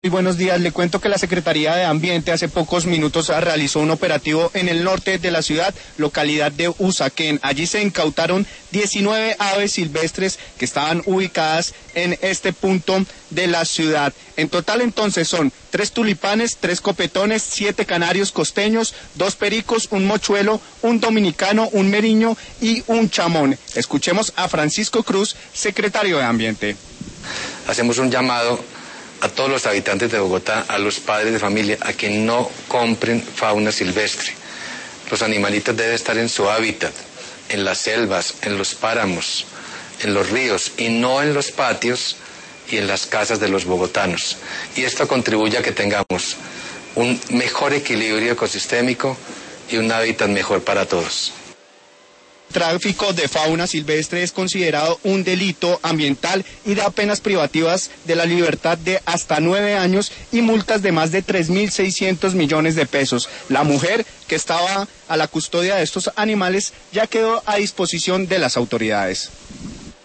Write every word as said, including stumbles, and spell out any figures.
Muy buenos días, le cuento que la Secretaría de Ambiente hace pocos minutos realizó un operativo en el norte de la ciudad, localidad de Usaquén. Allí se incautaron diecinueve aves silvestres que estaban ubicadas en este punto de la ciudad. En total entonces son tres tulipanes, tres copetones, siete canarios costeños, dos pericos, un mochuelo, un dominicano, un meriño y un chamón. Escuchemos a Francisco Cruz, secretario de Ambiente. Hacemos un llamado a todos los habitantes de Bogotá, a los padres de familia, a que no compren fauna silvestre. Los animalitos deben estar en su hábitat, en las selvas, en los páramos, en los ríos y no en los patios y en las casas de los bogotanos. Y esto contribuye a que tengamos un mejor equilibrio ecosistémico y un hábitat mejor para todos. Tráfico de fauna silvestre es considerado un delito ambiental y da penas privativas de la libertad de hasta nueve años y multas de más de tres mil seiscientos millones de pesos. La mujer que estaba a la custodia de estos animales ya quedó a disposición de las autoridades.